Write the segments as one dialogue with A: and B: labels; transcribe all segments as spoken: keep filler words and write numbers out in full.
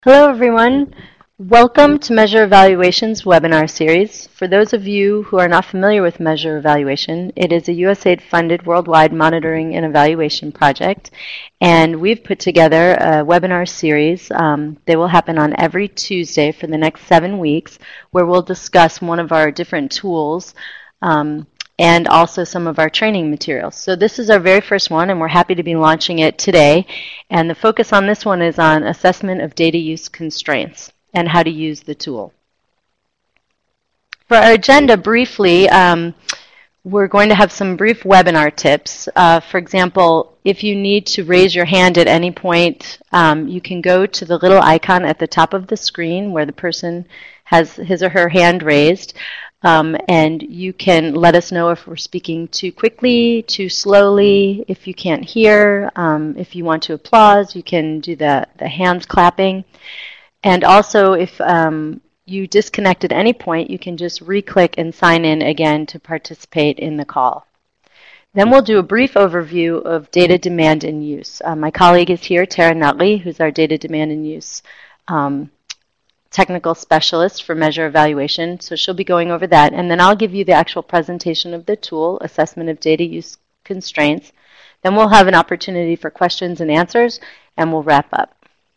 A: Hello, everyone. Welcome to Measure Evaluation's webinar series. For those of you who are not familiar with Measure Evaluation, it is a U S A I D-funded worldwide monitoring and evaluation project, and we've put together a webinar series. Um, they will happen on every Tuesday for the next seven weeks, where we'll discuss one of our different tools um, and also some of our training materials. So this is our very first one, and we're happy to be launching it today. And the focus on this one is on assessment of data use constraints and how to use the tool. For our agenda, briefly, um, we're going to have some brief webinar tips. Uh, for example, if you need to raise your hand at any point, um, you can go to the little icon at the top of the screen where the person has his or her hand raised. Um, and you can let us know if we're speaking too quickly, too slowly, if you can't hear. Um, if you want to applause, you can do the, the hands clapping. And also, if um, you disconnect at any point, you can just re-click and sign in again to participate in the call. Then we'll do a brief overview of data demand and use. Uh, my colleague is here, Tara Nutley, who's our data demand and use um, technical specialist for Measure Evaluation, so she'll be going over that. And then I'll give you the actual presentation of the tool, Assessment of Data Use Constraints. Then we'll have an opportunity for questions and answers, and we'll wrap up.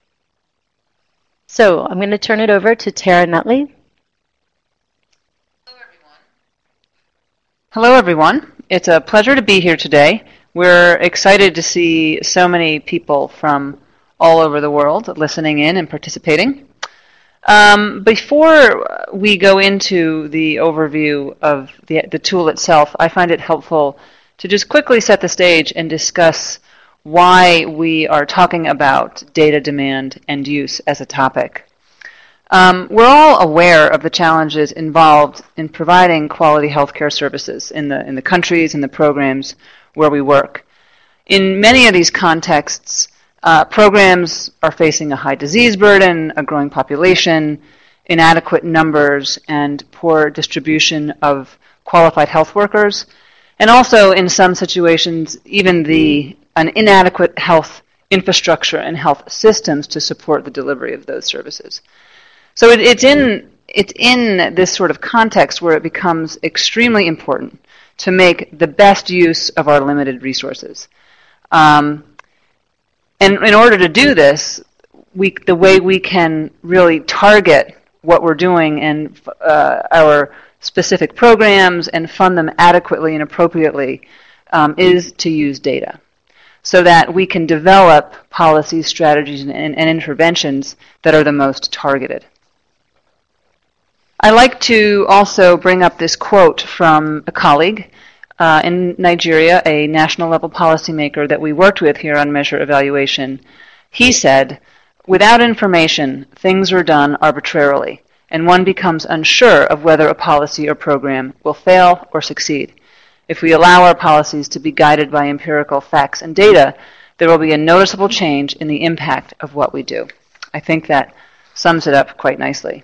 A: So I'm going to turn it over to Tara Nutley.
B: Hello, everyone. Hello, everyone. It's a pleasure to be here today. We're excited to see so many people from all over the world listening in and participating. Um, before we go into the overview of the, the tool itself, I find it helpful to just quickly set the stage and discuss why we are talking about data demand and use as a topic. Um, we're all aware of the challenges involved in providing quality healthcare services in the, in the countries and the programs where we work. In many of these contexts, Uh, programs are facing a high disease burden, a growing population, inadequate numbers, and poor distribution of qualified health workers, and also in some situations even the an inadequate health infrastructure and health systems to support the delivery of those services. So it, it's in it's in this sort of context where it becomes extremely important to make the best use of our limited resources. Um, And in order to do this, we, the way we can really target what we're doing and uh, our specific programs and fund them adequately and appropriately um, is to use data so that we can develop policies, strategies, and, and, and interventions that are the most targeted. I like to also bring up this quote from a colleague Uh, in Nigeria, a national level policymaker that we worked with here on Measure Evaluation. He said, "Without information, things are done arbitrarily, and one becomes unsure of whether a policy or program will fail or succeed. If we allow our policies to be guided by empirical facts and data, there will be a noticeable change in the impact of what we do." I think that sums it up quite nicely.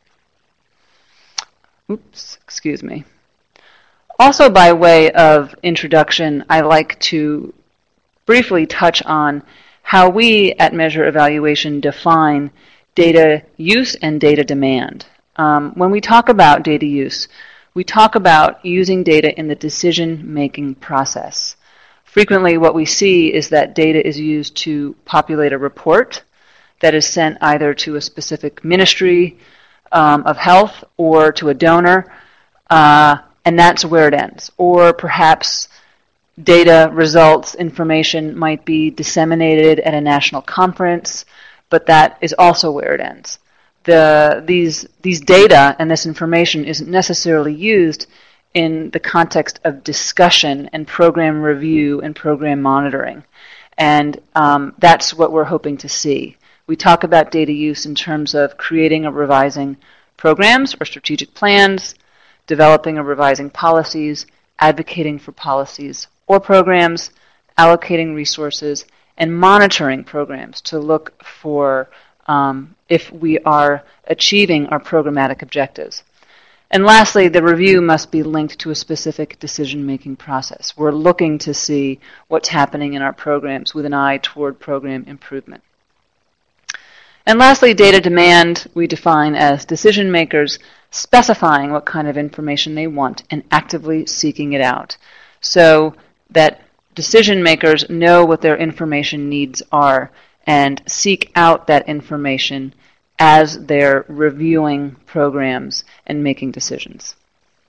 B: Oops, excuse me. Also, by way of introduction, I like to briefly touch on how we at Measure Evaluation define data use and data demand. Um, when we talk about data use, we talk about using data in the decision-making process. Frequently, what we see is that data is used to populate a report that is sent either to a specific ministry um, of health or to a donor, uh, and that's where it ends. Or perhaps data results, information might be disseminated at a national conference, but that is also where it ends. The, these, these data and this information isn't necessarily used in the context of discussion and program review and program monitoring. And um, that's what we're hoping to see. We talk about data use in terms of creating or revising programs or strategic plans, developing or revising policies, advocating for policies or programs, allocating resources, and monitoring programs to look for um, if we are achieving our programmatic objectives. And lastly, the review must be linked to a specific decision-making process. We're looking to see what's happening in our programs with an eye toward program improvement. And lastly, data demand we define as decision makers specifying what kind of information they want and actively seeking it out, so that decision makers know what their information needs are and seek out that information as they're reviewing programs and making decisions.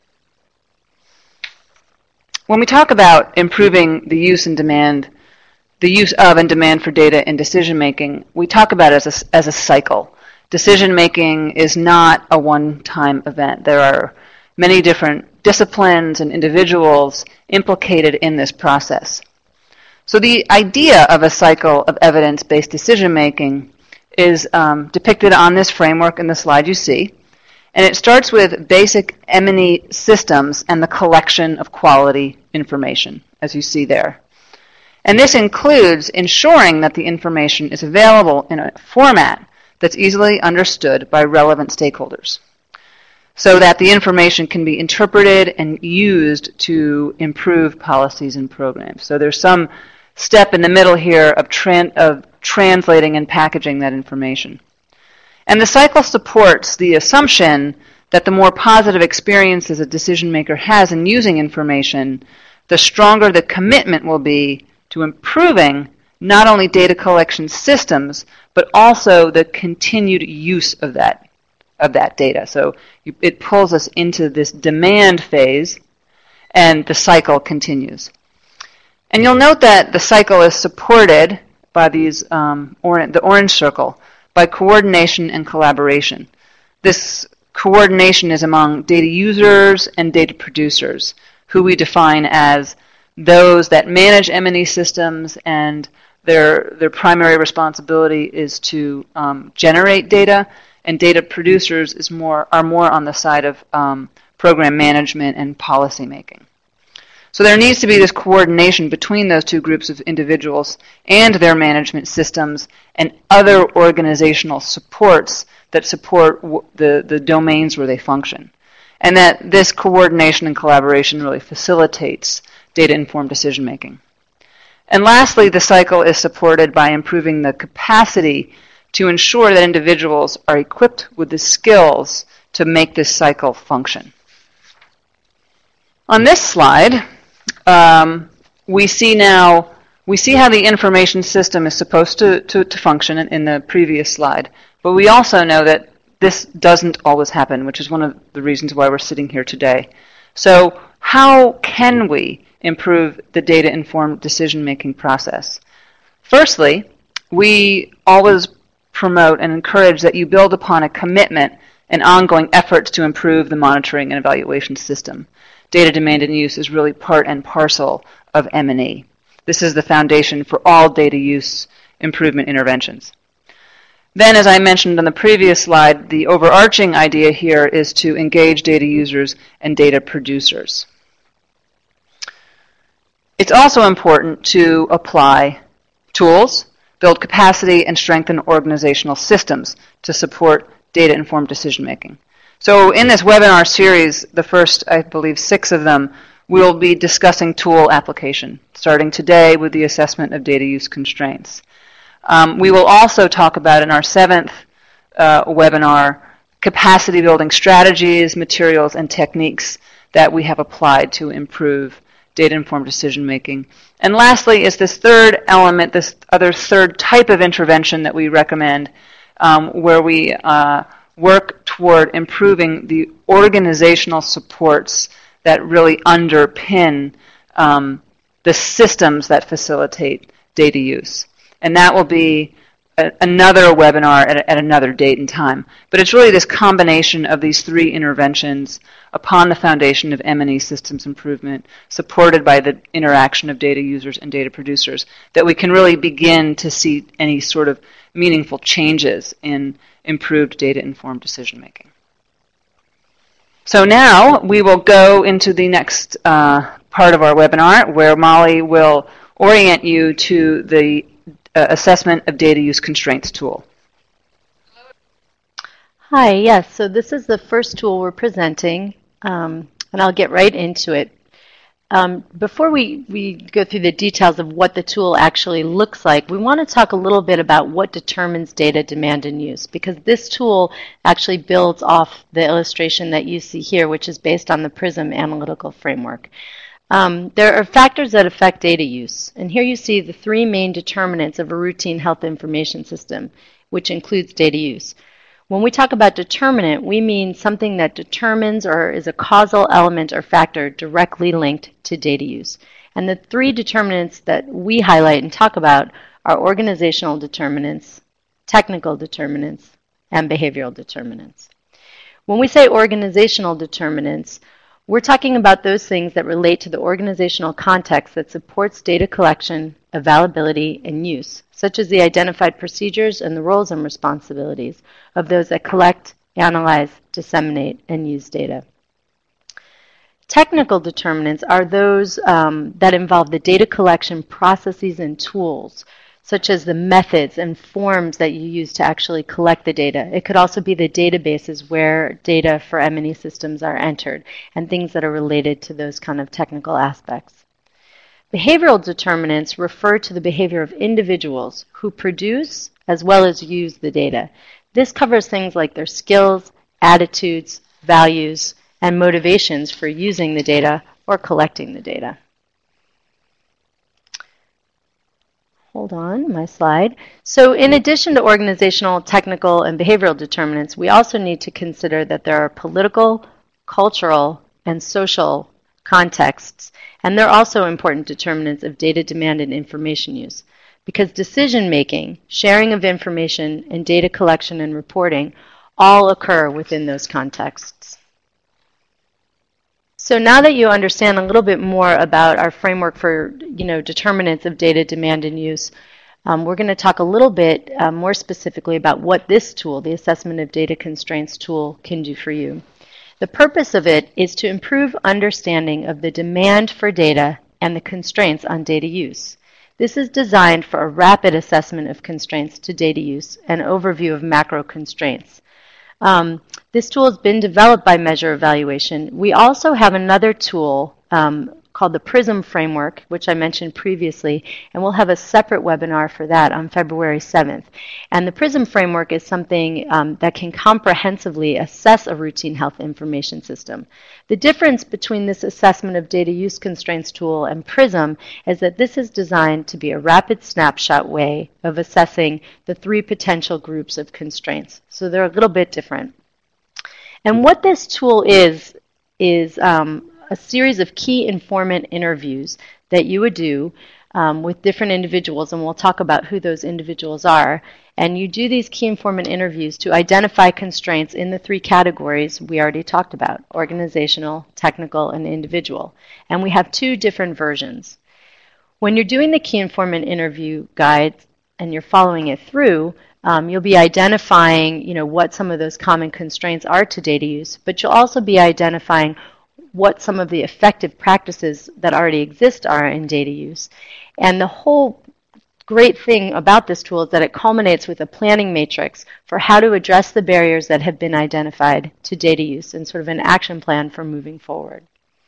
B: When we talk about improving the use and demand, the use of and demand for data in decision making, we talk about it as a, as a cycle. Decision making is not a one-time event. There are many different disciplines and individuals implicated in this process. So the idea of a cycle of evidence-based decision making is um, depicted on this framework in the slide you see. And it starts with basic M and E systems and the collection of quality information, as you see there. And this includes ensuring that the information is available in a format that's easily understood by relevant stakeholders, so that the information can be interpreted and used to improve policies and programs. So there's some step in the middle here of, tran of translating and packaging that information. And the cycle supports the assumption that the more positive experiences a decision maker has in using information, the stronger the commitment will be to improving not only data collection systems, but also the continued use of that, of that data. So it pulls us into this demand phase, and the cycle continues. And you'll note that the cycle is supported by these um, or the orange circle, by coordination and collaboration. This coordination is among data users and data producers, who we define as those that manage M and E systems, and their, their primary responsibility is to um, generate data, and data producers is more, are more on the side of um, program management and policy making. So there needs to be this coordination between those two groups of individuals and their management systems and other organizational supports that support w the, the domains where they function. And that this coordination and collaboration really facilitates data-informed decision-making. And lastly, the cycle is supported by improving the capacity to ensure that individuals are equipped with the skills to make this cycle function. On this slide, Um, we see now, we see how the information system is supposed to, to, to function in, in the previous slide, but we also know that this doesn't always happen, which is one of the reasons why we're sitting here today. So how can we improve the data-informed decision-making process? Firstly, we always promote and encourage that you build upon a commitment and ongoing efforts to improve the monitoring and evaluation system. Data demand and use is really part and parcel of M and E. This is the foundation for all data use improvement interventions. Then, as I mentioned on the previous slide, the overarching idea here is to engage data users and data producers. It's also important to apply tools, build capacity, and strengthen organizational systems to support data-informed decision-making. So in this webinar series, the first, I believe, six of them, we'll be discussing tool application, starting today with the assessment of data use constraints. Um, we will also talk about in our seventh uh, webinar capacity building strategies, materials, and techniques that we have applied to improve data-informed decision-making. And lastly is this third element, this other third type of intervention that we recommend, um, where we uh, work toward improving the organizational supports that really underpin um, the systems that facilitate data use. And that will be a, another webinar at, at another date and time. But it's really this combination of these three interventions upon the foundation of M and E systems improvement, supported by the interaction of data users and data producers, that we can really begin to see any sort of meaningful changes in improved data-informed decision-making. So now we will go into the next uh, part of our webinar, where Molly will orient you to the uh, assessment of data use constraints tool.
A: Hi, yes, so this is the first tool we're presenting, um, and I'll get right into it. Um, before we, we go through the details of what the tool actually looks like, we want to talk a little bit about what determines data demand and use, because this tool actually builds off the illustration that you see here, which is based on the PRISM analytical framework. Um, there are factors that affect data use, and here you see the three main determinants of a routine health information system, which includes data use. When we talk about determinant, we mean something that determines or is a causal element or factor directly linked to data use. And the three determinants that we highlight and talk about are organizational determinants, technical determinants, and behavioral determinants. When we say organizational determinants, we're talking about those things that relate to the organizational context that supports data collection, availability, and use, such as the identified procedures and the roles and responsibilities of those that collect, analyze, disseminate, and use data. Technical determinants are those um, that involve the data collection processes and tools, such as the methods and forms that you use to actually collect the data. It could also be the databases where data for M and E systems are entered and things that are related to those kind of technical aspects. Behavioral determinants refer to the behavior of individuals who produce as well as use the data. This covers things like their skills, attitudes, values, and motivations for using the data or collecting the data. Hold on, my slide. So in addition to organizational, technical, and behavioral determinants, we also need to consider that there are political, cultural, and social contexts, and they're also important determinants of data demand and information use, because decision-making, sharing of information, and data collection and reporting all occur within those contexts. So now that you understand a little bit more about our framework for, you know, determinants of data demand and use, um, we're going to talk a little bit uh, more specifically about what this tool, the Assessment of Data Constraints tool, can do for you. The purpose of it is to improve understanding of the demand for data and the constraints on data use. This is designed for a rapid assessment of constraints to data use and overview of macro constraints. Um, this tool has been developed by Measure Evaluation. We also have another tool um, called the PRISM framework, which I mentioned previously, and we'll have a separate webinar for that on February seventh. And the PRISM framework is something um, that can comprehensively assess a routine health information system. The difference between this assessment of data use constraints tool and PRISM is that this is designed to be a rapid snapshot way of assessing the three potential groups of constraints. So they're a little bit different. And what this tool is, is um, a series of key informant interviews that you would do um, with different individuals, and we'll talk about who those individuals are. And you do these key informant interviews to identify constraints in the three categories we already talked about: organizational, technical, and individual. And we have two different versions. When you're doing the key informant interview guides and you're following it through, um, you'll be identifying, you know, what some of those common constraints are to data use, but you'll also be identifying what some of the effective practices that already exist are in data use. And the whole great thing about this tool is that it culminates with a planning matrix for how to address the barriers that have been identified to data use and sort of an action plan for moving forward.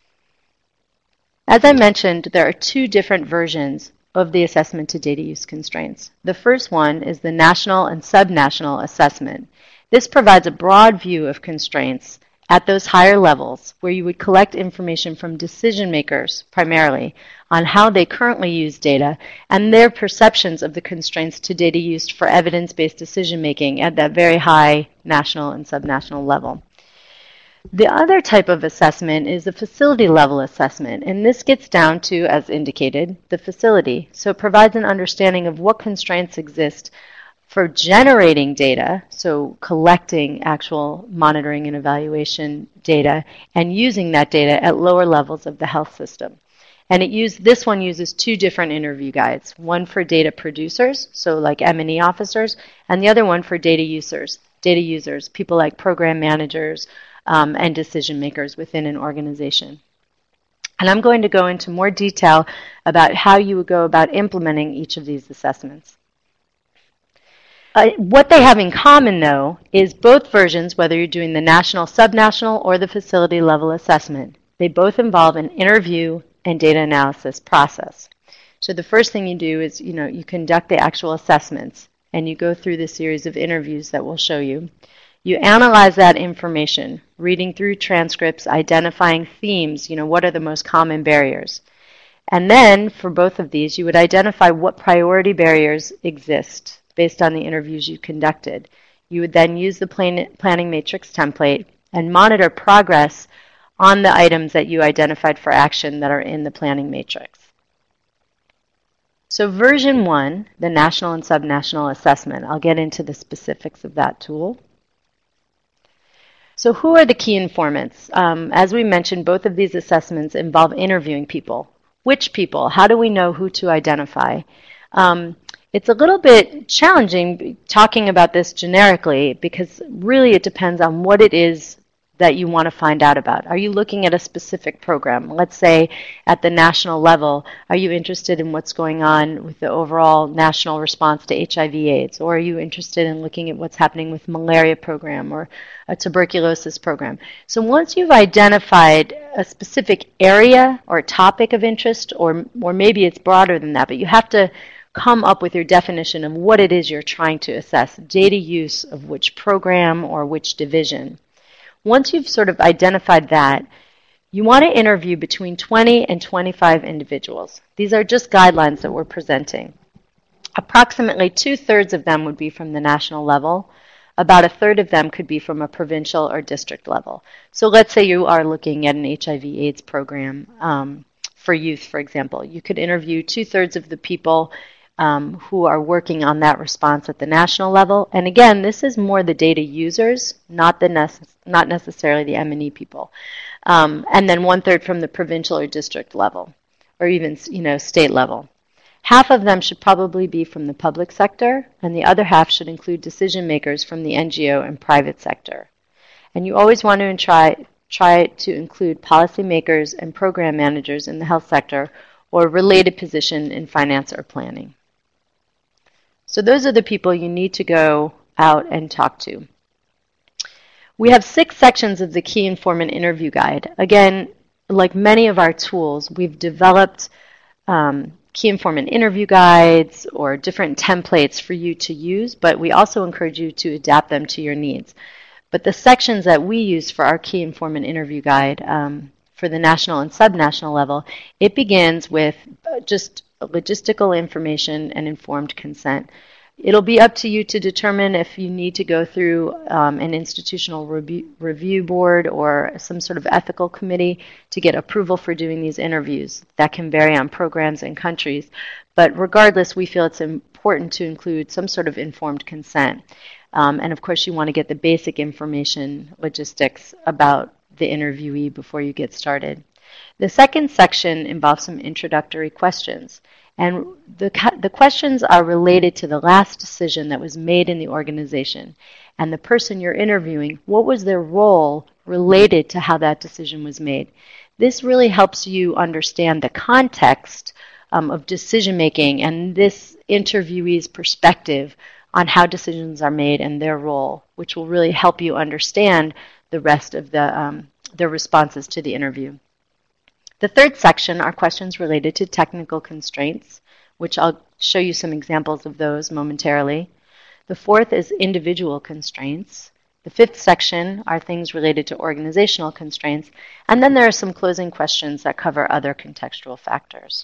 A: As I mentioned, there are two different versions of the assessment to data use constraints. The first one is the national and subnational assessment. This provides a broad view of constraints at those higher levels, where you would collect information from decision makers primarily on how they currently use data and their perceptions of the constraints to data used for evidence-based decision making at that very high national and subnational level. The other type of assessment is the facility level assessment, and this gets down to, as indicated, the facility. So it provides an understanding of what constraints exist for generating data, so collecting actual monitoring and evaluation data and using that data at lower levels of the health system. And it use, this one uses two different interview guides, one for data producers, so like M and E officers, and the other one for data users, data users, people like program managers um, and decision makers within an organization. And I'm going to go into more detail about how you would go about implementing each of these assessments. Uh, what they have in common, though, is both versions, whether you're doing the national, subnational, or the facility level assessment, they both involve an interview and data analysis process. So the first thing you do is, you know, you conduct the actual assessments, and you go through the series of interviews that we'll show you. You analyze that information, reading through transcripts, identifying themes, you know, what are the most common barriers. And then, for both of these, you would identify what priority barriers exist based on the interviews you conducted. You would then use the plan planning matrix template and monitor progress on the items that you identified for action that are in the planning matrix. So version one, the national and subnational assessment, I'll get into the specifics of that tool. So who are the key informants? Um, as we mentioned, both of these assessments involve interviewing people. Which people? How do we know who to identify? Um, it's a little bit challenging talking about this generically because really it depends on what it is that you want to find out about. Are you looking at a specific program? Let's say at the national level, are you interested in what's going on with the overall national response to H I V AIDS? Or are you interested in looking at what's happening with malaria program or a tuberculosis program? So once you've identified a specific area or topic of interest, or, or maybe it's broader than that, but you have to come up with your definition of what it is you're trying to assess, data use of which program or which division. Once you've sort of identified that, you want to interview between twenty and twenty-five individuals. These are just guidelines that we're presenting. Approximately two-thirds of them would be from the national level. About a third of them could be from a provincial or district level. So let's say you are looking at an H I V AIDS program um, for youth, for example. You could interview two-thirds of the people Um, who are working on that response at the national level. And again, this is more the data users, not the nece- not necessarily the M and E people. Um, and then one third from the provincial or district level, or even you know state level. Half of them should probably be from the public sector, and the other half should include decision makers from the N G O and private sector. And you always want to try try to include policymakers and program managers in the health sector or a related position in finance or planning. So those are the people you need to go out and talk to. We have six sections of the Key Informant Interview Guide. Again, like many of our tools, we've developed um, Key Informant Interview Guides or different templates for you to use, but we also encourage you to adapt them to your needs. But the sections that we use for our Key Informant Interview Guide um, for the national and subnational level, it begins with just logistical information and informed consent. It'll be up to you to determine if you need to go through um, an institutional review, review board or some sort of ethical committee to get approval for doing these interviews. That can vary on programs and countries. But regardless, we feel it's important to include some sort of informed consent. Um, and of course, you want to get the basic information, logistics about the interviewee before you get started. The second section involves some introductory questions. And the, the questions are related to the last decision that was made in the organization. And the person you're interviewing, what was their role related to how that decision was made? This really helps you understand the context um, of decision making and this interviewee's perspective on how decisions are made and their role, which will really help you understand the rest of the, um, their responses to the interview. The third section are questions related to technical constraints, which I'll show you some examples of those momentarily. The fourth is individual constraints. The fifth section are things related to organizational constraints. And then there are some closing questions that cover other contextual factors.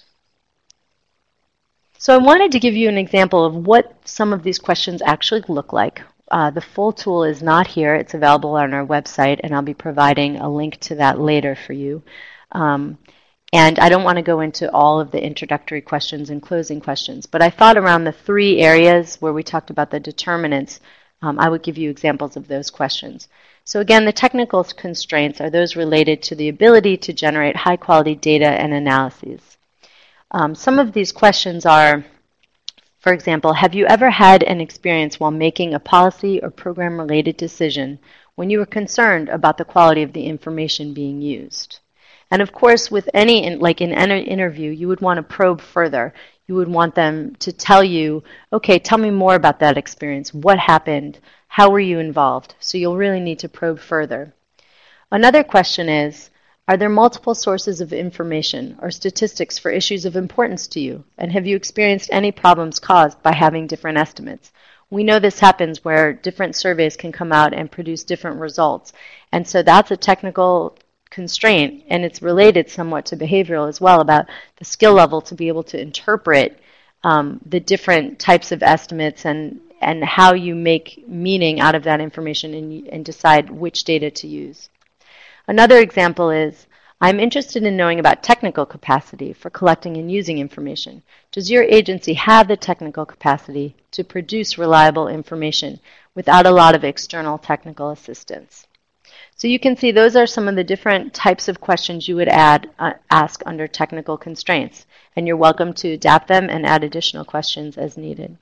A: So I wanted to give you an example of what some of these questions actually look like. Uh, the full tool is not here. It's available on our website, and I'll be providing a link to that later for you. Um, and I don't want to go into all of the introductory questions and closing questions, but I thought around the three areas where we talked about the determinants, um, I would give you examples of those questions. So again, the technical constraints are those related to the ability to generate high-quality data and analyses. Um, some of these questions are, for example, have you ever had an experience while making a policy or program-related decision when you were concerned about the quality of the information being used? And of course, with any, like in an interview, you would want to probe further. You would want them to tell you, okay, tell me more about that experience. What happened? How were you involved? So you'll really need to probe further. Another question is, Are there multiple sources of information or statistics for issues of importance to you? And have you experienced any problems caused by having different estimates? We know this happens where different surveys can come out and produce different results. And so that's a technical constraint, and it's related somewhat to behavioral as well, about the skill level to be able to interpret um, the different types of estimates and, and how you make meaning out of that information and, and decide which data to use. Another example is, I'm interested in knowing about technical capacity for collecting and using information. Does your agency have the technical capacity to produce reliable information without a lot of external technical assistance? So you can see those are some of the different types of questions you would add, uh, ask under technical constraints, and you're welcome to adapt them and add additional questions as needed.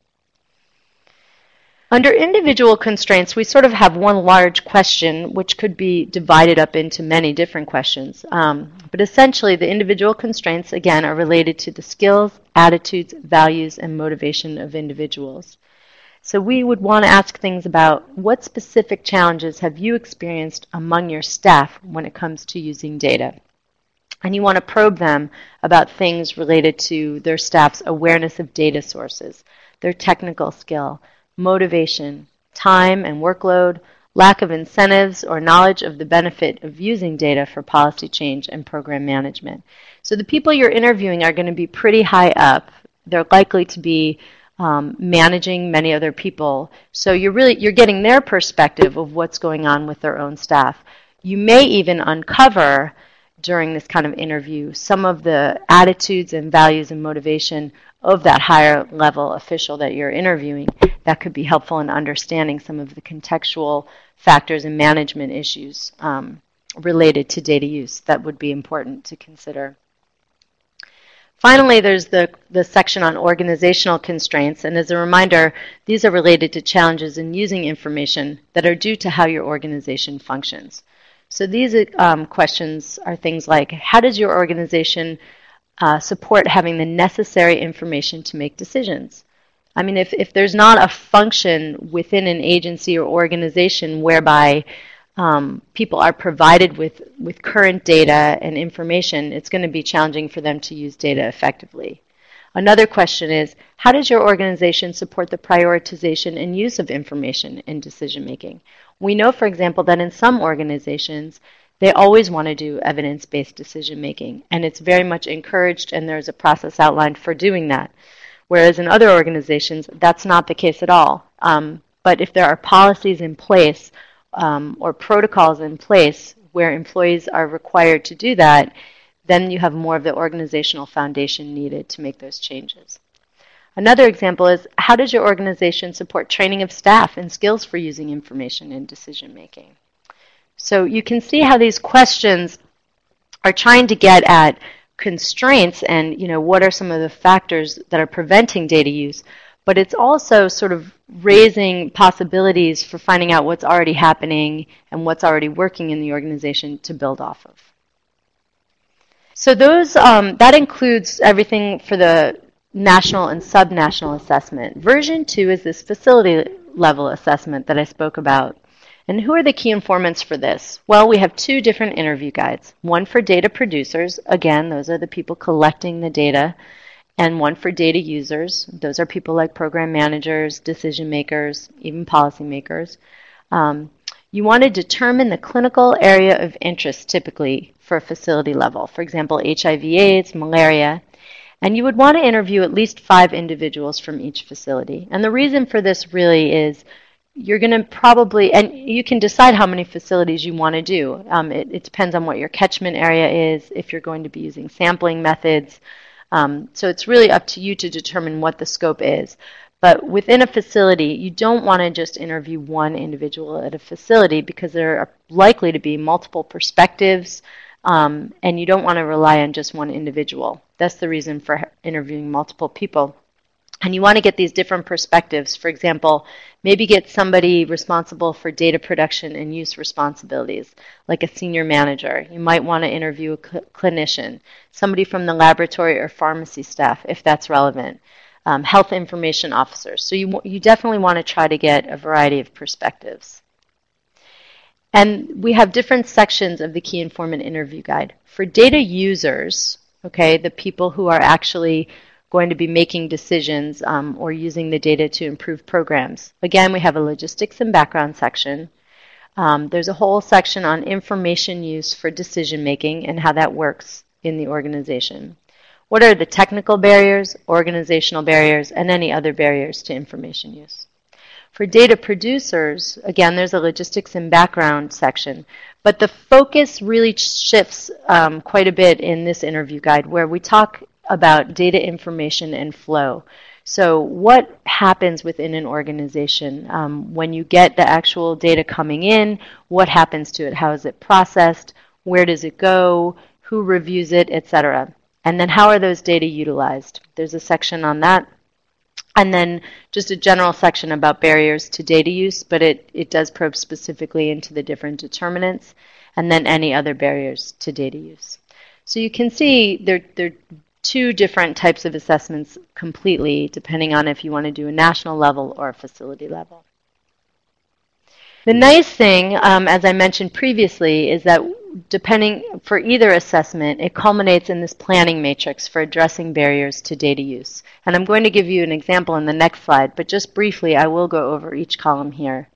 A: Under individual constraints, we sort of have one large question which could be divided up into many different questions. Um, but essentially, the individual constraints, again, are related to the skills, attitudes, values, and motivation of individuals. So we would want to ask things about what specific challenges have you experienced among your staff when it comes to using data? And you want to probe them about things related to their staff's awareness of data sources, their technical skill, motivation, time and workload, lack of incentives or knowledge of the benefit of using data for policy change and program management. So the people you're interviewing are going to be pretty high up. They're likely to be um, managing many other people. So you're really you're getting their perspective of what's going on with their own staff. You may even uncover during this kind of interview some of the attitudes and values and motivation of that higher level official that you're interviewing. That could be helpful in understanding some of the contextual factors and management issues um, related to data use that would be important to consider. Finally, there's the, the section on organizational constraints, and as a reminder, these are related to challenges in using information that are due to how your organization functions. So these um, questions are things like, how does your organization uh, support having the necessary information to make decisions? I mean, if, if there's not a function within an agency or organization whereby um, people are provided with, with current data and information, it's going to be challenging for them to use data effectively. Another question is, how does your organization support the prioritization and use of information in decision making? We know, for example, that in some organizations, they always want to do evidence-based decision making, and it's very much encouraged, and there's a process outlined for doing that. Whereas in other organizations, that's not the case at all. Um, but if there are policies in place um, or protocols in place where employees are required to do that, then you have more of the organizational foundation needed to make those changes. Another example is, how does your organization support training of staff and skills for using information in decision making? So you can see how these questions are trying to get at constraints and, you know, what are some of the factors that are preventing data use, but it's also sort of raising possibilities for finding out what's already happening and what's already working in the organization to build off of. So those um, that includes everything for the national and subnational assessment. Version two is this facility level assessment that I spoke about. And who are the key informants for this? Well, we have two different interview guides. One for data producers. Again, those are the people collecting the data. And one for data users. Those are people like program managers, decision makers, even policymakers. Um, you want to determine the clinical area of interest typically for a facility level. For example, H I V AIDS, malaria. And you would want to interview at least five individuals from each facility. And the reason for this really is you're going to probably, and you can decide how many facilities you want to do. Um, it, it depends on what your catchment area is, if you're going to be using sampling methods. Um, so it's really up to you to determine what the scope is. But within a facility, you don't want to just interview one individual at a facility because there are likely to be multiple perspectives, um, and you don't want to rely on just one individual. That's the reason for interviewing multiple people. And you want to get these different perspectives. For example, maybe get somebody responsible for data production and use responsibilities, like a senior manager. You might want to interview a cl- clinician, somebody from the laboratory or pharmacy staff, if that's relevant, um, health information officers. So you, you definitely want to try to get a variety of perspectives. And we have different sections of the Key Informant Interview Guide. For data users, okay, the people who are actually going to be making decisions um, or using the data to improve programs. Again, we have a logistics and background section. Um, there's a whole section on information use for decision making and how that works in the organization. What are the technical barriers, organizational barriers, and any other barriers to information use? For data producers, again, there's a logistics and background section, but the focus really shifts um, quite a bit in this interview guide where we talk about data information and flow. So what happens within an organization um, when you get the actual data coming in, what happens to it, how is it processed, where does it go, who reviews it, et cetera. And then how are those data utilized? There's a section on that. And then just a general section about barriers to data use, but it, it does probe specifically into the different determinants, and then any other barriers to data use. So you can see there, there are two different types of assessments completely, depending on if you want to do a national level or a facility level. The nice thing, um, as I mentioned previously, is that depending for either assessment, it culminates in this planning matrix for addressing barriers to data use. And I'm going to give you an example in the next slide, but just briefly, I will go over each column here.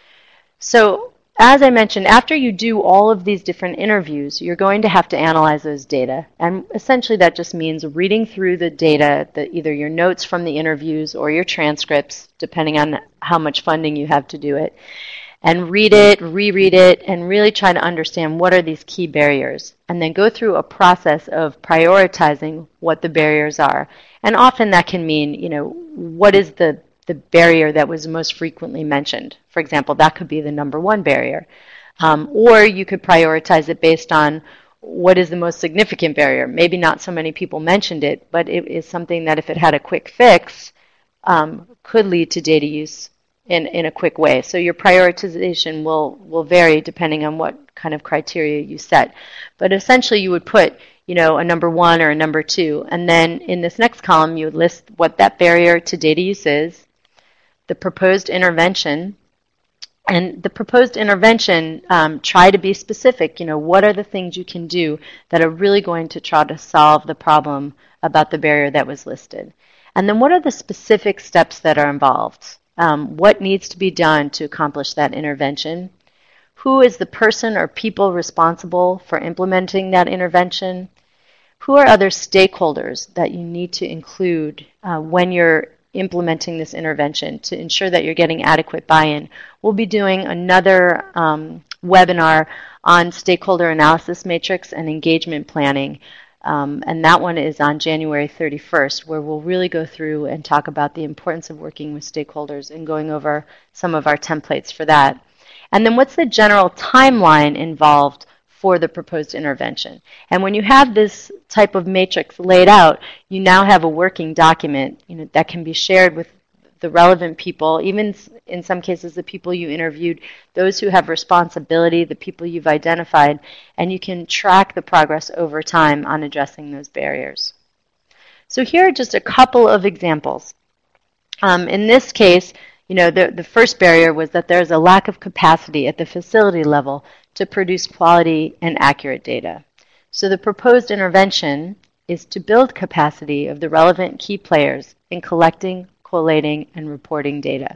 A: So, as I mentioned, after you do all of these different interviews, you're going to have to analyze those data. And essentially that just means reading through the data, the, either your notes from the interviews or your transcripts, depending on how much funding you have to do it, and read it, reread it, and really try to understand what are these key barriers. And then go through a process of prioritizing what the barriers are. And often that can mean, you know, what is the the barrier that was most frequently mentioned. For example, that could be the number one barrier. Um, or you could prioritize it based on what is the most significant barrier. Maybe not so many people mentioned it, but it is something that if it had a quick fix, um, could lead to data use in, in a quick way. So your prioritization will, will vary depending on what kind of criteria you set. But essentially you would put, you know, a number one or a number two, and then in this next column you would list what that barrier to data use is, the proposed intervention, and the proposed intervention, um, try to be specific. You know, what are the things you can do that are really going to try to solve the problem about the barrier that was listed? And then what are the specific steps that are involved? Um, what needs to be done to accomplish that intervention? Who is the person or people responsible for implementing that intervention? Who are other stakeholders that you need to include uh, when you're implementing this intervention to ensure that you're getting adequate buy-in? We'll be doing another um, webinar on stakeholder analysis matrix and engagement planning, um, and that one is on January thirty-first, where we'll really go through and talk about the importance of working with stakeholders and going over some of our templates for that. And then what's the general timeline involved for the proposed intervention? And when you have this type of matrix laid out, you now have a working document, you know, that can be shared with the relevant people, even in some cases the people you interviewed, those who have responsibility, the people you've identified, and you can track the progress over time on addressing those barriers. So here are just a couple of examples. Um, in this case, you know, the, the first barrier was that there's a lack of capacity at the facility level to produce quality and accurate data. So the proposed intervention is to build capacity of the relevant key players in collecting, collating, and reporting data.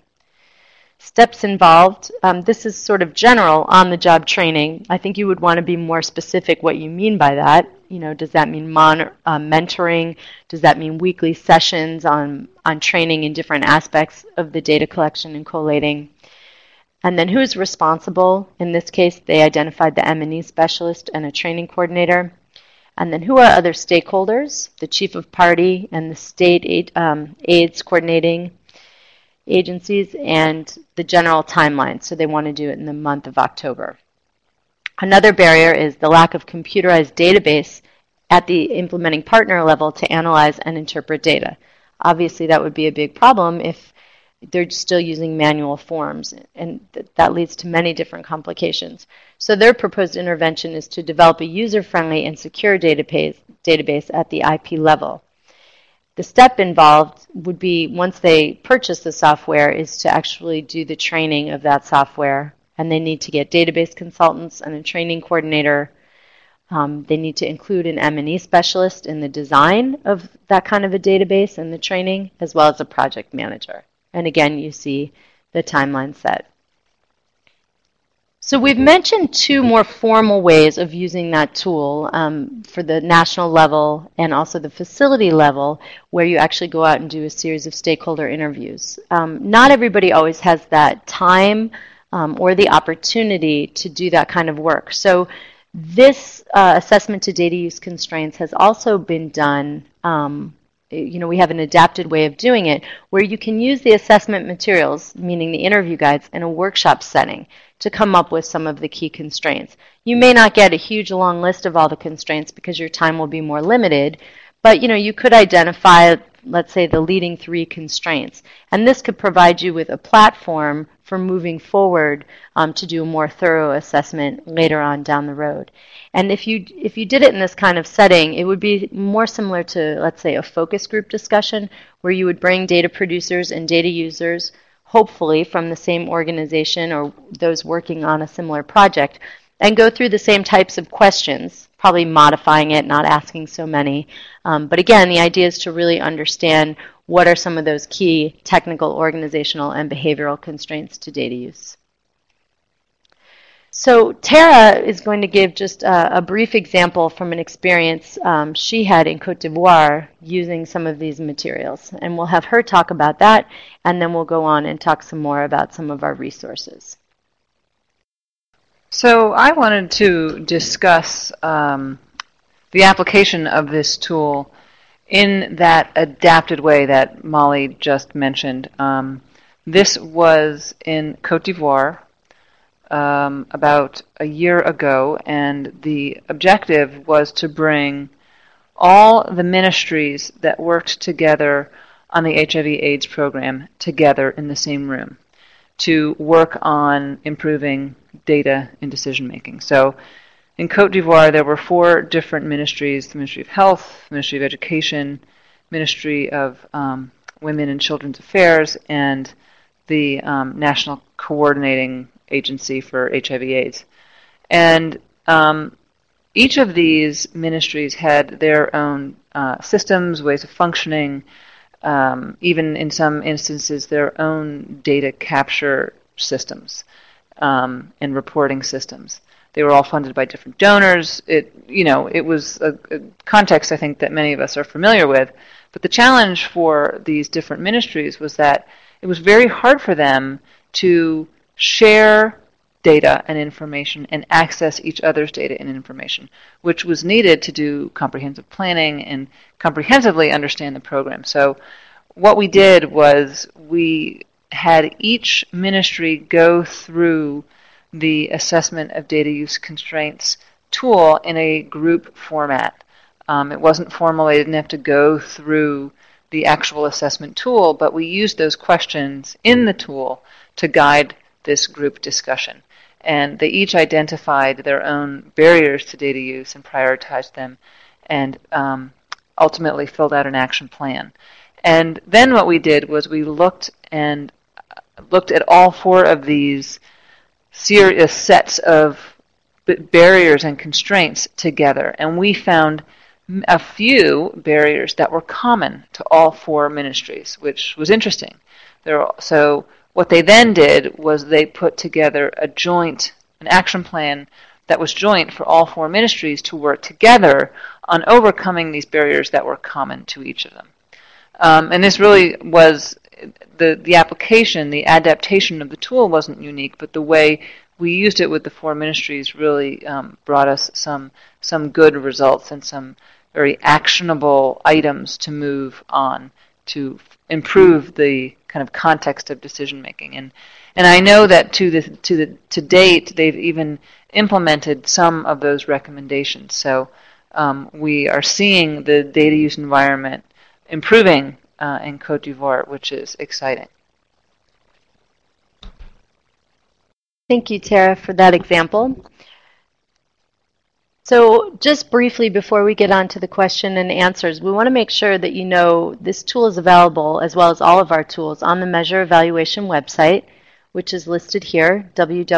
A: Steps involved, um, this is sort of general on-the-job training. I think you would want to be more specific what you mean by that. You know, does that mean mon uh, mentoring? Does that mean weekly sessions on, on training in different aspects of the data collection and collating? And then who's responsible? In this case, they identified the M and E specialist and a training coordinator. And then who are other stakeholders? The chief of party and the state aid, um, AIDS coordinating agencies, and the general timeline. So they want to do it in the month of October. Another barrier is the lack of computerized database at the implementing partner level to analyze and interpret data. Obviously, that would be a big problem if they're still using manual forms, and th that leads to many different complications. So their proposed intervention is to develop a user-friendly and secure database, database at the I P level. The step involved would be, once they purchase the software, is to actually do the training of that software and they need to get database consultants and a training coordinator. Um, they need to include an M and E specialist in the design of that kind of a database and the training, as well as a project manager. And again, you see the timeline set. So we've mentioned two more formal ways of using that tool um, for the national level and also the facility level, where you actually go out and do a series of stakeholder interviews. Um, not everybody always has that time um, or the opportunity to do that kind of work. So this uh, assessment to data use constraints has also been done. Um, you know, we have an adapted way of doing it where you can use the assessment materials, meaning the interview guides, in a workshop setting to come up with some of the key constraints. You may not get a huge long list of all the constraints because your time will be more limited, but you know, you could identify, let's say, the leading three constraints. And this could provide you with a platform for moving forward um, to do a more thorough assessment later on down the road. And if you if you did it in this kind of setting, it would be more similar to, let's say, a focus group discussion where you would bring data producers and data users, hopefully from the same organization or those working on a similar project, and go through the same types of questions, probably modifying it, not asking so many. Um, but again, the idea is to really understand what are some of those key technical, organizational, and behavioral constraints to data use. So Tara is going to give just a, a brief example from an experience um, she had in Cote d'Ivoire using some of these materials. And we'll have her talk about that, and then we'll go on and talk some more about some of our resources.
B: So I wanted to discuss um, the application of this tool in that adapted way that Molly just mentioned. Um, this was in Cote d'Ivoire um, about a year ago, and the objective was to bring all the ministries that worked together on the H I V AIDS program together in the same room to work on improving data and decision making. So in Cote d'Ivoire, there were four different ministries: the Ministry of Health, Ministry of Education, Ministry of um, Women and Children's Affairs, and the um, National Coordinating Agency for H I V AIDS. And um, each of these ministries had their own uh, systems, ways of functioning, um, even in some instances their own data capture systems um, and reporting systems. They were all funded by different donors. It, you know, it was a, a context, I think, that many of us are familiar with. But the challenge for these different ministries was that it was very hard for them to share data and information and access each other's data and information, which was needed to do comprehensive planning and comprehensively understand the program. So what we did was we had each ministry go through the assessment of data use constraints tool in a group format. Um, it wasn't formal. They didn't have to go through the actual assessment tool, but we used those questions in the tool to guide this group discussion. And they each identified their own barriers to data use and prioritized them, and um, ultimately filled out an action plan. And then what we did was we looked and looked at all four of these serious sets of barriers and constraints together, and we found a few barriers that were common to all four ministries, which was interesting. There, so what they then did was they put together a joint, an action plan that was joint for all four ministries to work together on overcoming these barriers that were common to each of them. Um, and this really was the the application, the adaptation of the tool wasn't unique, but the way we used it with the four ministries really um, brought us some some good results and some very actionable items to move on to improve the kind of context of decision making. And and I know that to the to the to date they've even implemented some of those recommendations. So um, we are seeing the data use environment improving uh, in Cote d'Ivoire, which is exciting.
A: Thank you, Tara, for that example. So just briefly before we get on to the question and answers, we want to make sure that you know this tool is available, as well as all of our tools, on the Measure Evaluation website. which is listed here,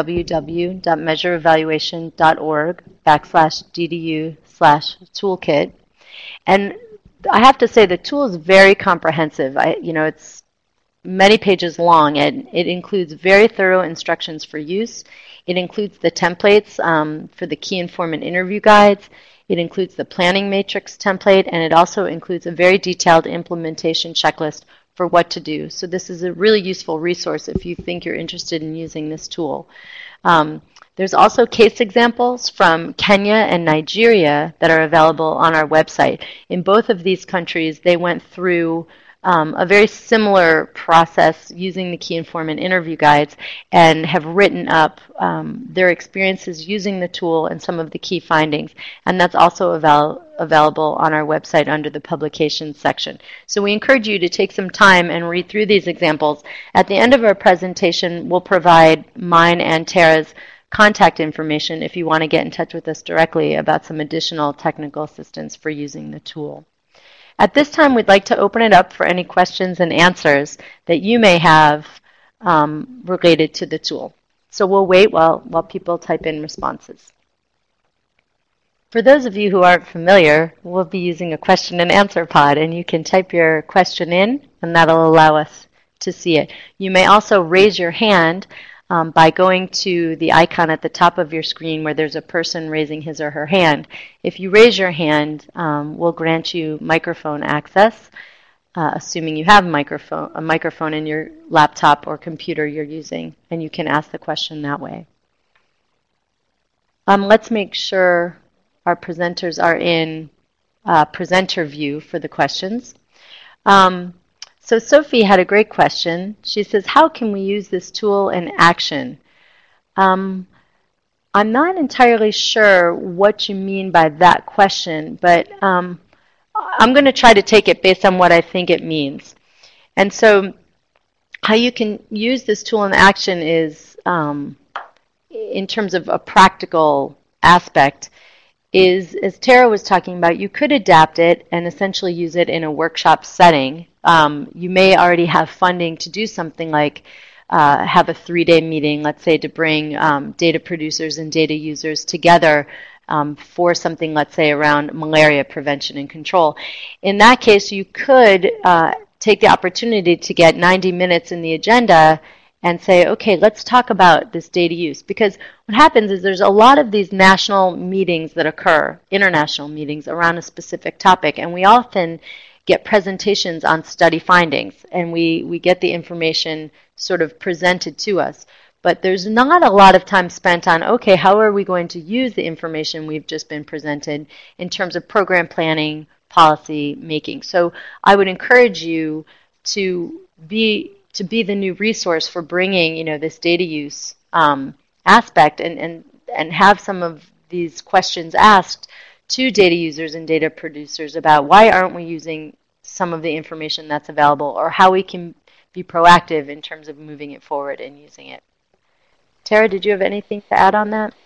A: www.measureevaluation.org backslash DDU slash toolkit. And I have to say the tool is very comprehensive. I, you know, it's many pages long, and it includes very thorough instructions for use. It includes the templates um, for the key informant interview guides. It includes the planning matrix template, and it also includes a very detailed implementation checklist for what to do. So this is a really useful resource if you think you're interested in using this tool. Um, there's also case examples from Kenya and Nigeria that are available on our website. In both of these countries, they went through Um, a very similar process using the key informant interview guides and have written up um, their experiences using the tool and some of the key findings. And that's also avail available on our website under the publications section. So we encourage you to take some time and read through these examples. At the end of our presentation, we'll provide mine and Tara's contact information if you want to get in touch with us directly about some additional technical assistance for using the tool. At this time, we'd like to open it up for any questions and answers that you may have um, related to the tool. So we'll wait while, while people type in responses. For those of you who aren't familiar, we'll be using a question and answer pod, and you can type your question in, and that'll allow us to see it. You may also raise your hand Um, by going to the icon at the top of your screen where there's a person raising his or her hand. If you raise your hand, um, we'll grant you microphone access, uh, assuming you have a microphone, a microphone in your laptop or computer you're using, and you can ask the question that way. Um, let's make sure our presenters are in uh, presenter view for the questions. Um, So Sophie had a great question. She says, how can we use this tool in action? Um, I'm not entirely sure what you mean by that question, but um, I'm going to try to take it based on what I think it means. And so how you can use this tool in action is, um, in terms of a practical aspect, is, as Tara was talking about, you could adapt it and essentially use it in a workshop setting. Um, you may already have funding to do something like uh, have a three-day meeting, let's say, to bring um, data producers and data users together um, for something, let's say, around malaria prevention and control. In that case, you could uh, take the opportunity to get ninety minutes in the agenda and say, okay, let's talk about this data use. Because what happens is there's a lot of these national meetings that occur, international meetings around a specific topic, and we often get presentations on study findings, and we, we get the information sort of presented to us. But there's not a lot of time spent on, okay, how are we going to use the information we've just been presented in terms of program planning, policy making. So I would encourage you to be to be the new resource for bringing, you know, this data use um, aspect and, and, and have some of these questions asked to data users and data producers about why aren't we using some of the information that's available, or how we can be proactive in terms of moving it forward and using it. Tara, did you have anything to add on that?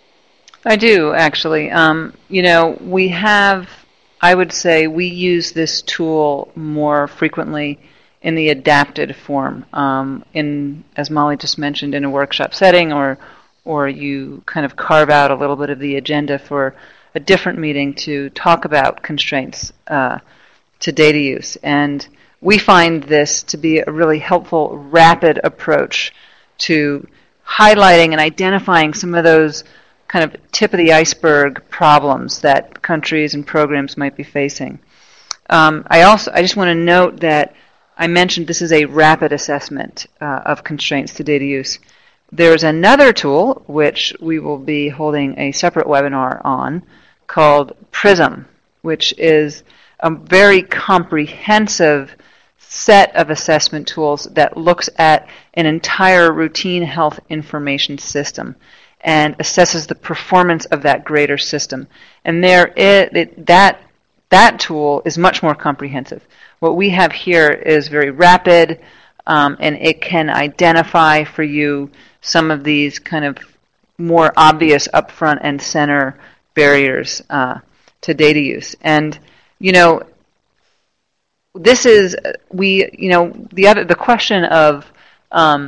B: I do, actually. Um, you know, we have, I would say, we use this tool more frequently in the adapted form, um, in, as Molly just mentioned, in a workshop setting, or or you kind of carve out a little bit of the agenda for a different meeting to talk about constraints uh, to data use. And we find this to be a really helpful, rapid approach to highlighting and identifying some of those kind of tip of the iceberg problems that countries and programs might be facing. Um, I also, I just want to note that I mentioned this is a rapid assessment uh, of constraints to data use. There's another tool, which we will be holding a separate webinar on, called PRISM, which is a very comprehensive set of assessment tools that looks at an entire routine health information system and assesses the performance of that greater system. And there, it, it, that, that tool is much more comprehensive. What we have here is very rapid, um, and it can identify for you some of these kind of more obvious upfront and center barriers uh, to data use. And, you know, this is, we, you know, the other, the question of um,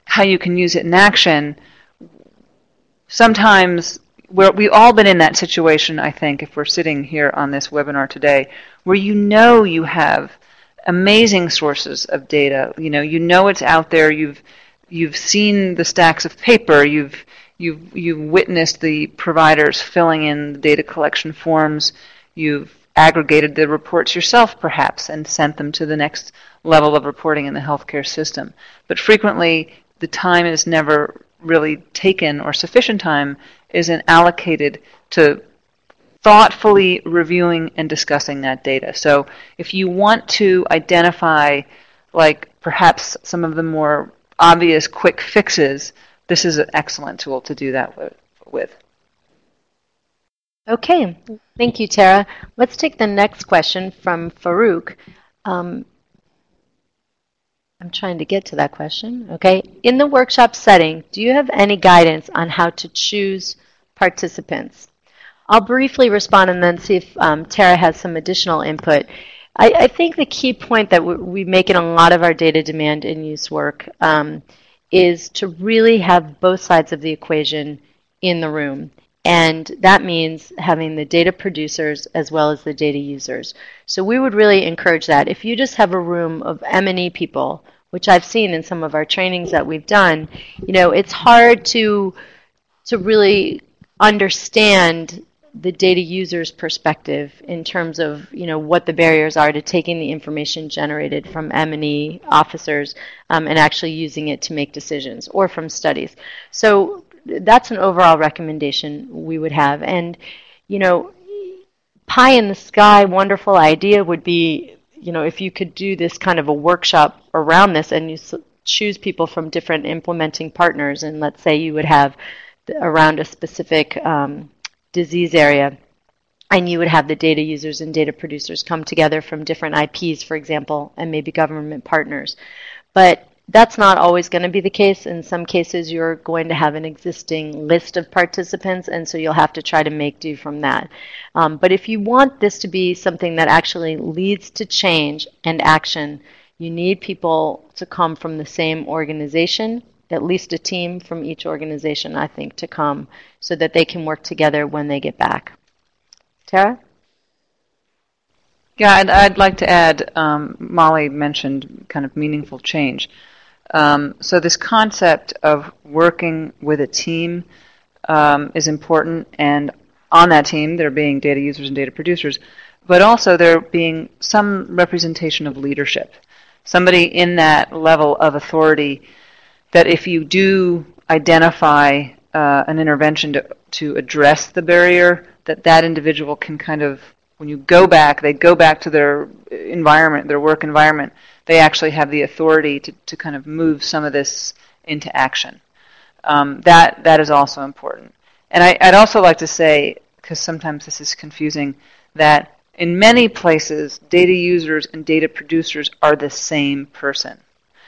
B: how you can use it in action, sometimes we're, we've all been in that situation, I think, if we're sitting here on this webinar today, where you know you have amazing sources of data. You know, you know it's out there. You've you've seen the stacks of paper. You've you've you've witnessed the providers filling in the data collection forms. You've aggregated the reports yourself, perhaps, and sent them to the next level of reporting in the healthcare system. But frequently, the time is never really taken, or sufficient time isn't allocated to thoughtfully reviewing and discussing that data. So if you want to identify, like, perhaps some of the more obvious quick fixes, this is an excellent tool to do that with.
A: Okay, thank you, Tara. Let's take the next question from Farouk. Um, I'm trying to get to that question. Okay, in the workshop setting, do you have any guidance on how to choose participants? I'll briefly respond and then see if um, Tara has some additional input. I, I think the key point that we, we make in a lot of our data demand and use work um, is to really have both sides of the equation in the room. And that means having the data producers as well as the data users. So we would really encourage that. If you just have a room of M and E people, which I've seen in some of our trainings that we've done, you know, it's hard to to really understand the data user's perspective in terms of, you know, what the barriers are to taking the information generated from M and E officers um, and actually using it to make decisions, or from studies. So that's an overall recommendation we would have. And, you know, pie in the sky, wonderful idea would be, you know, if you could do this kind of a workshop around this and you choose people from different implementing partners, and let's say you would have around a specific um, disease area, and you would have the data users and data producers come together from different I Ps, for example, and maybe government partners. But that's not always going to be the case. In some cases, you're going to have an existing list of participants, and so you'll have to try to make do from that. Um, but if you want this to be something that actually leads to change and action, you need people to come from the same organization, at least a team from each organization, I think, to come so that they can work together when they get back. Tara?
B: Yeah, I'd, I'd like to add, um, Molly mentioned kind of meaningful change. Um, so this concept of working with a team um, is important, and on that team there being data users and data producers, but also there being some representation of leadership. Somebody in that level of authority that if you do identify uh, an intervention to, to address the barrier, that that individual can kind of, when you go back, they go back to their environment, their work environment, they actually have the authority to, to kind of move some of this into action. Um, that that is also important. And I, I'd also like to say, because sometimes this is confusing, that in many places, data users and data producers are the same person.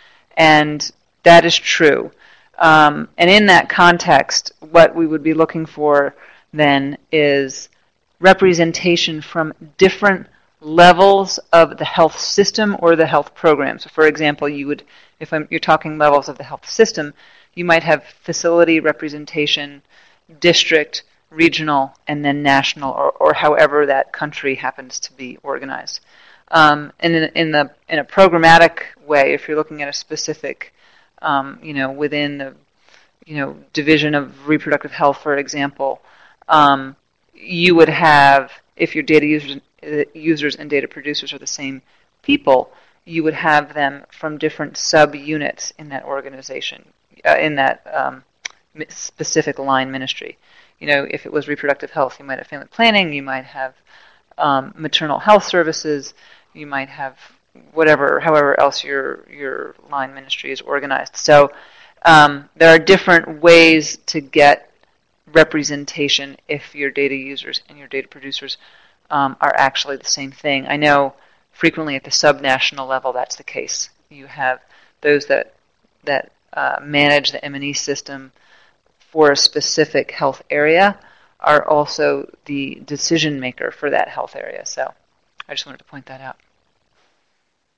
B: And that is true. Um, and in that context, what we would be looking for then is representation from different levels of the health system or the health program. So for example, you would, if I'm, you're talking levels of the health system, you might have facility representation, district, regional, and then national, or, or however that country happens to be organized. Um, and in, in, the, in a programmatic way, if you're looking at a specific, um, you know, within the, you know, division of reproductive health, for example, um, you would have, if your data users, users and data producers are the same people, you would have them from different sub-units in that organization, uh, in that um, specific line ministry. You know, if it was reproductive health, you might have family planning, you might have um, maternal health services, you might have whatever, however else your your line ministry is organized. So um, there are different ways to get representation if your data users and your data producers um, are actually the same thing. I know frequently at the subnational level that's the case. You have those that that uh, manage the M and E system for a specific health area are also the decision maker for that health area. So I just wanted to point that out.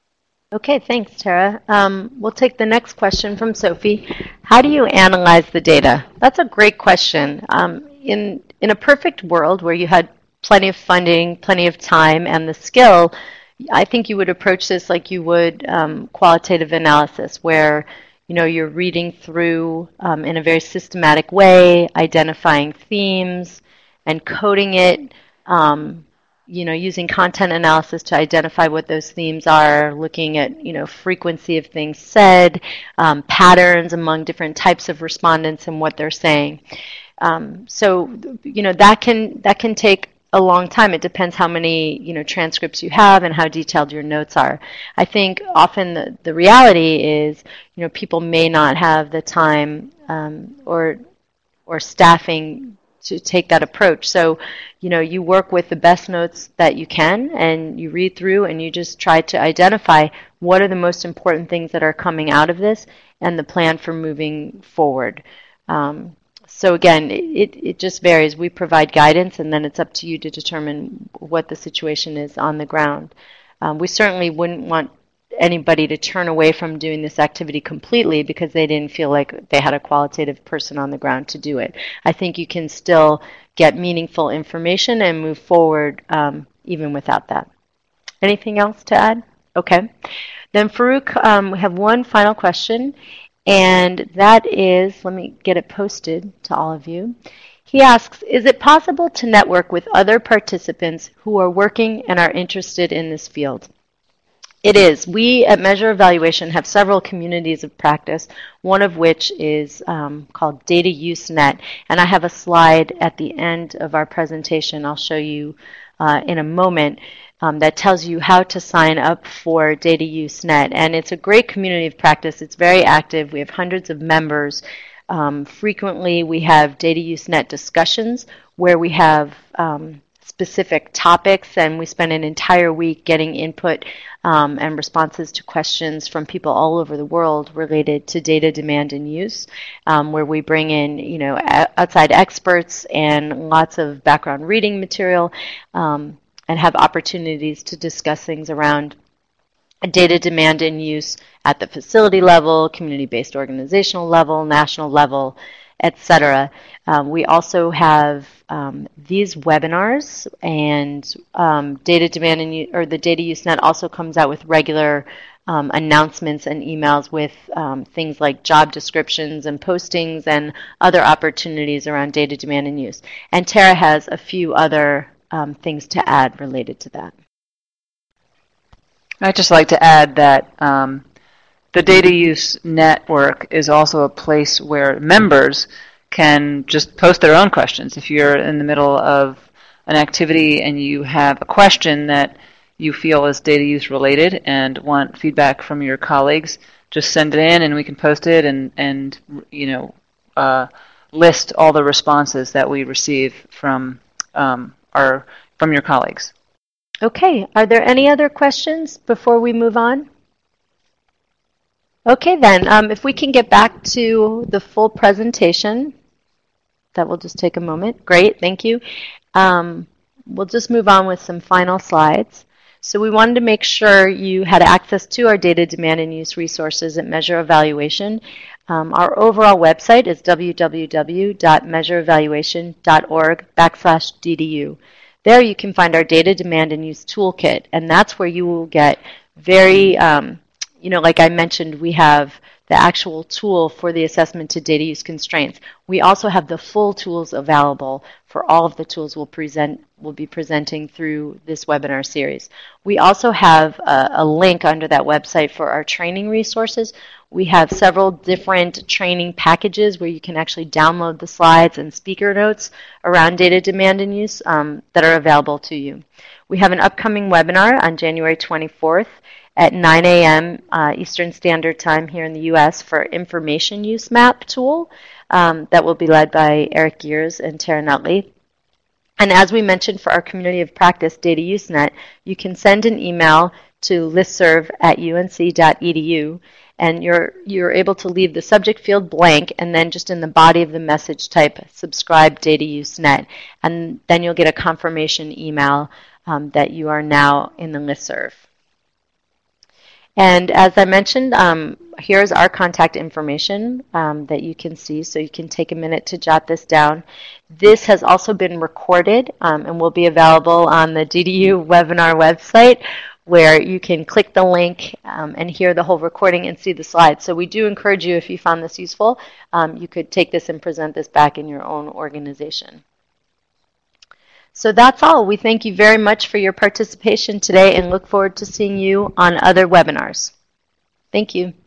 A: Okay, thanks, Tara. Um, we'll take the next question from Sophie. How do you analyze the data? That's a great question. Um, in, in a perfect world where you had plenty of funding, plenty of time, and the skill, I think you would approach this like you would um, qualitative analysis, where you know you're reading through um, in a very systematic way, identifying themes, and coding it. Um, you know, using content analysis to identify what those themes are, looking at, you know, frequency of things said, um, patterns among different types of respondents and what they're saying. Um, so, you know, that can that can take a long time. It depends how many, you know, transcripts you have and how detailed your notes are. I think often the, the reality is, you know, people may not have the time um, or or staffing to take that approach. So, you know, you work with the best notes that you can and you read through and you just try to identify what are the most important things that are coming out of this and the plan for moving forward. Um, so again, it, it just varies. We provide guidance and then it's up to you to determine what the situation is on the ground. Um, we certainly wouldn't want anybody to turn away from doing this activity completely because they didn't feel like they had a qualitative person on the ground to do it. I think you can still get meaningful information and move forward um, even without that. Anything else to add? Okay. Then Farouk, um, we have one final question, and that is, let me get it posted to all of you. He asks, is it possible to network with other participants who are working and are interested in this field? It is. We at Measure Evaluation have several communities of practice, one of which is um, called Data Use Net. And I have a slide at the end of our presentation I'll show you uh, in a moment um, that tells you how to sign up for Data Use Net. And it's a great community of practice. It's very active. We have hundreds of members. Um, frequently, we have Data Use Net discussions where we have um, specific topics, and we spend an entire week getting input um, and responses to questions from people all over the world related to data demand and use, um, where we bring in, you know, outside experts and lots of background reading material, um, and have opportunities to discuss things around data demand and use at the facility level, community-based organizational level, national level, et cetera. Um, we also have um, these webinars, and um, data demand and or the Data Use Net also comes out with regular um, announcements and emails with um, things like job descriptions and postings and other opportunities around data demand and use. And Tara has a few other um, things to add related to that.
B: I'd just like to add that um, the Data Use Network is also a place where members can just post their own questions. If you're in the middle of an activity and you have a question that you feel is data use related and want feedback from your colleagues, just send it in and we can post it and, and you know, uh, list all the responses that we receive from um, our from your colleagues.
A: Okay, are there any other questions before we move on? Okay then, um, if we can get back to the full presentation, that will just take a moment. Great, thank you. Um, we'll just move on with some final slides. So we wanted to make sure you had access to our data demand and use resources at Measure Evaluation. Um, our overall website is w w w dot measure evaluation dot org backslash d d u. There you can find our data demand and use toolkit, and that's where you will get very, um, you know, like I mentioned, we have the actual tool for the assessment to data use constraints. We also have the full tools available for all of the tools we'll present, we'll be presenting through this webinar series. We also have a, a link under that website for our training resources. We have several different training packages where you can actually download the slides and speaker notes around data demand and use um, that are available to you. We have an upcoming webinar on January twenty-fourth at nine a m Uh, Eastern Standard Time here in the U S for Information Use Map tool um, that will be led by Eric Gears and Tara Nutley. And as we mentioned for our community of practice, Data Use Net, you can send an email to listserv at u n c dot e d u, and you're, you're able to leave the subject field blank, and then just in the body of the message type, subscribe Data Use Net, and then you'll get a confirmation email um, that you are now in the listserv. And as I mentioned, um, here's our contact information um, that you can see, so you can take a minute to jot this down. This has also been recorded um, and will be available on the D D U webinar website, where you can click the link um, and hear the whole recording and see the slides. So we do encourage you, if you found this useful, um, you could take this and present this back in your own organization. So that's all. We thank you very much for your participation today and look forward to seeing you on other webinars. Thank you.